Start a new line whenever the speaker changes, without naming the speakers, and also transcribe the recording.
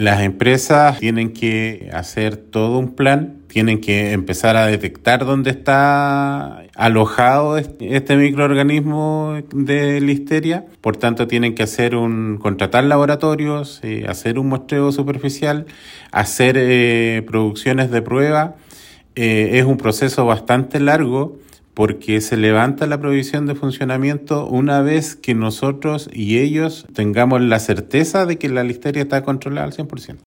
Las empresas tienen que hacer todo un plan, tienen que empezar a detectar dónde está alojado este microorganismo de listeria. Por tanto, tienen que contratar laboratorios, hacer un muestreo superficial, hacer producciones de prueba. Es un proceso bastante largo porque se levanta la provisión de funcionamiento una vez que nosotros y ellos tengamos la certeza de que la listeria está controlada al 100%.